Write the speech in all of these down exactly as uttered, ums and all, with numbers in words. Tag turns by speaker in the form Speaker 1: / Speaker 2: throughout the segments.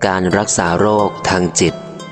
Speaker 1: การรักษาโรคทางจิต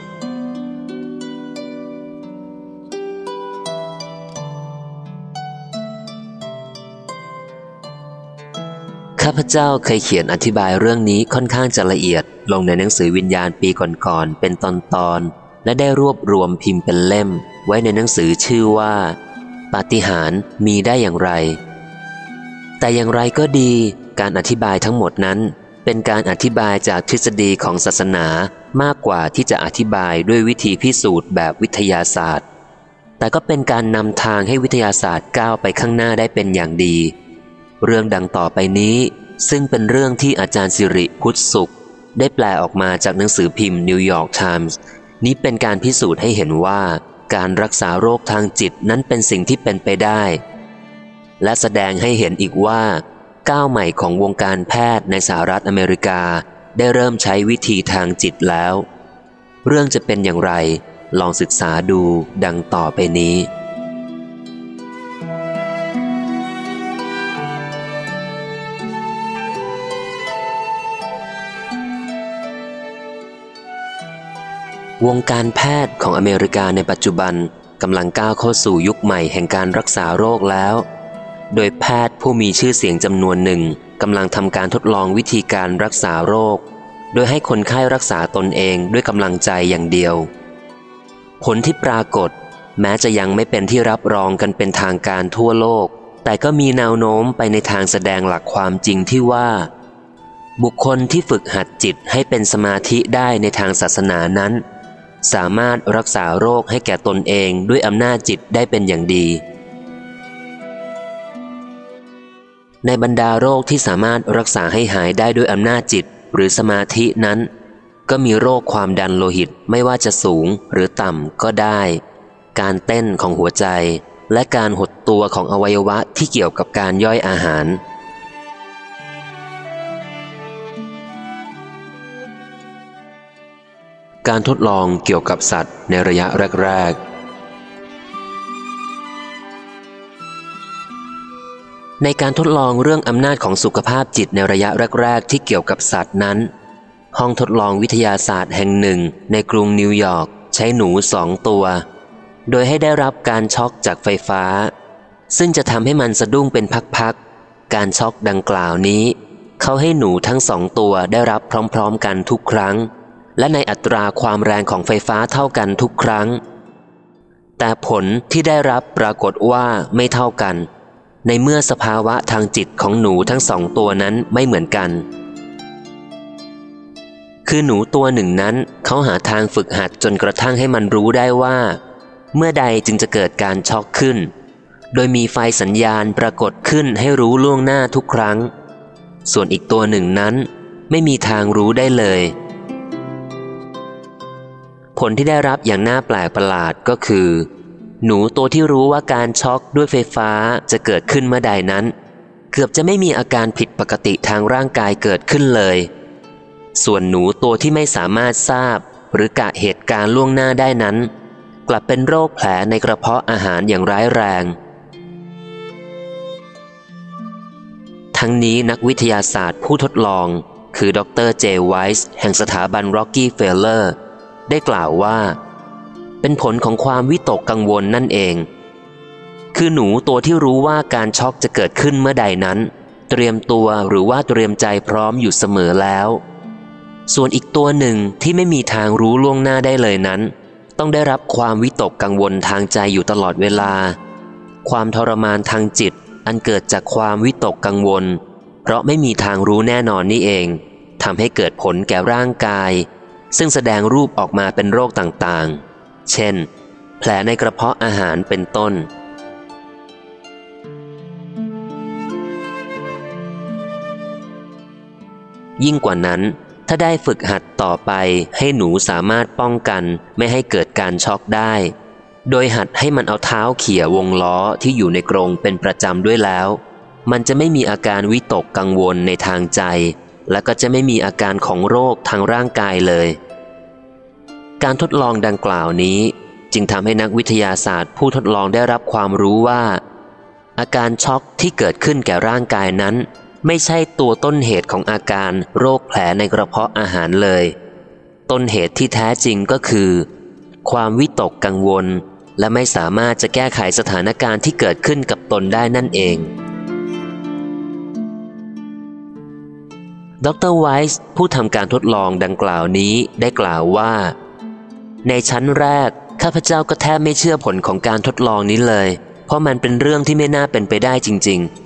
Speaker 1: ข้าพเจ้าเคยเขียนอธิบายเรื่องนี้ค่อนข้างจะละเอียดลงในหนังสือวิญญาณปีก่อนๆเป็นตอนๆและได้รวบรวมพิมพ์เป็นเล่มไว้ในหนังสือชื่อว่าปาฏิหาริย์มีได้อย่างไรแต่อย่างไรก็ดีการอธิบายทั้งหมดนั้นเป็นการอธิบายจากทฤษฎีของศาสนามากกว่าที่จะอธิบายด้วยวิธีพิสูจน์แบบวิทยาศาสตร์แต่ก็เป็นการนำทางให้วิทยาศาสตร์ก้าวไปข้างหน้าได้เป็นอย่างดีเรื่องดังต่อไปนี้ซึ่งเป็นเรื่องที่อาจารย์สิริพุทธสุขได้แปลออกมาจากหนังสือพิมพ์นิวยอร์กไทมส์นี้เป็นการพิสูจน์ให้เห็นว่าการรักษาโรคทางจิตนั้นเป็นสิ่งที่เป็นไปได้และแสดงให้เห็นอีกว่าก้าวใหม่ของวงการแพทย์ในสหรัฐอเมริกาได้เริ่มใช้วิธีทางจิตแล้วเรื่องจะเป็นอย่างไรลองศึกษาดูดังต่อไปนี้วงการแพทย์ของอเมริกาในปัจจุบันกำลังก้าวเข้าสู่ยุคใหม่แห่งการรักษาโรคแล้วโดยแพทย์ผู้มีชื่อเสียงจำนวนหนึ่งกำลังทำการทดลองวิธีการรักษาโรคโดยให้คนไข้รักษาตนเองด้วยกำลังใจอย่างเดียวผลที่ปรากฏแม้จะยังไม่เป็นที่รับรองกันเป็นทางการทั่วโลกแต่ก็มีแนวโน้มไปในทางแสดงหลักความจริงที่ว่าบุคคลที่ฝึกหัดจิตให้เป็นสมาธิได้ในทางศาสนานั้นสามารถรักษาโรคให้แก่ตนเองด้วยอำนาจจิตได้เป็นอย่างดีในบรรดาโรคที่สามารถรักษาให้หายได้ด้วยอำนาจจิตหรือสมาธินั้นก็มีโรคความดันโลหิตไม่ว่าจะสูงหรือต่ำก็ได้การเต้นของหัวใจและการหดตัวของอวัยวะที่เกี่ยวกับการย่อยอาหารการทดลองเกี่ยวกับสัตว์ในระยะแรกๆในการทดลองเรื่องอำนาจของสุขภาพจิตในระยะแรกๆที่เกี่ยวกับสัตว์นั้นห้องทดลองวิทยาศาสตร์แห่งหนึ่งในกรุงนิวยอร์กใช้หนูสองตัวโดยให้ได้รับการช็อกจากไฟฟ้าซึ่งจะทำให้มันสะดุ้งเป็นพักๆการช็อกดังกล่าวนี้เขาให้หนูทั้งสองตัวได้รับพร้อมๆกันทุกครั้งและในอัตราความแรงของไฟฟ้าเท่ากันทุกครั้งแต่ผลที่ได้รับปรากฏว่าไม่เท่ากันในเมื่อสภาวะทางจิตของหนูทั้งสองตัวนั้นไม่เหมือนกันคือหนูตัวหนึ่งนั้นเขาหาทางฝึกหัดจนกระทั่งให้มันรู้ได้ว่าเมื่อใดจึงจะเกิดการช็อกขึ้นโดยมีไฟสัญญาณปรากฏขึ้นให้รู้ล่วงหน้าทุกครั้งส่วนอีกตัวหนึ่งนั้นไม่มีทางรู้ได้เลยผลที่ได้รับอย่างน่าแปลกประหลาดก็คือหนูตัวที่รู้ว่าการช็อกด้วยไฟฟ้าจะเกิดขึ้นเมื่อใดนั้นเกือบจะไม่มีอาการผิดปกติทางร่างกายเกิดขึ้นเลยส่วนหนูตัวที่ไม่สามารถทราบหรือกะเหตุการณ์ล่วงหน้าได้นั้นกลับเป็นโรคแผลในกระเพาะอาหารอย่างร้ายแรงทั้งนี้นักวิทยาศาสตร์ผู้ทดลองคือดรเจไวส์แห่งสถาบันร็อกกี้เฟลเลอร์ได้กล่าวว่าเป็นผลของความวิตกกังวลนั่นเองคือหนูตัวที่รู้ว่าการช็อกจะเกิดขึ้นเมื่อใดนั้นเตรียมตัวหรือว่าเตรียมใจพร้อมอยู่เสมอแล้วส่วนอีกตัวหนึ่งที่ไม่มีทางรู้ล่วงหน้าได้เลยนั้นต้องได้รับความวิตกกังวลทางใจอยู่ตลอดเวลาความทรมานทางจิตอันเกิดจากความวิตกกังวลเพราะไม่มีทางรู้แน่นอนนี่เองทำให้เกิดผลแก่ร่างกายซึ่งแสดงรูปออกมาเป็นโรคต่างๆเช่นแผลในกระเพาะอาหารเป็นต้นยิ่งกว่านั้นถ้าได้ฝึกหัดต่อไปให้หนูสามารถป้องกันไม่ให้เกิดการช็อกได้โดยหัดให้มันเอาเท้าเขี่ยวงล้อที่อยู่ในกรงเป็นประจำด้วยแล้วมันจะไม่มีอาการวิตกกังวลในทางใจและก็จะไม่มีอาการของโรคทางร่างกายเลยการทดลองดังกล่าวนี้จึงทำให้นักวิทยาศาสตร์ผู้ทดลองได้รับความรู้ว่าอาการช็อกที่เกิดขึ้นแก่ร่างกายนั้นไม่ใช่ตัวต้นเหตุของอาการโรคแผลในกระเพาะอาหารเลยต้นเหตุที่แท้จริงก็คือความวิตกกังวลและไม่สามารถจะแก้ไขสถานการณ์ที่เกิดขึ้นกับตนได้นั่นเองดร.ไวส์ผู้ทำการทดลองดังกล่าวนี้ได้กล่าวว่าในชั้นแรกข้าพเจ้าก็แทบไม่เชื่อผลของการทดลองนี้เลยเพราะมันเป็นเรื่องที่ไม่น่าเป็นไปได้จริงๆ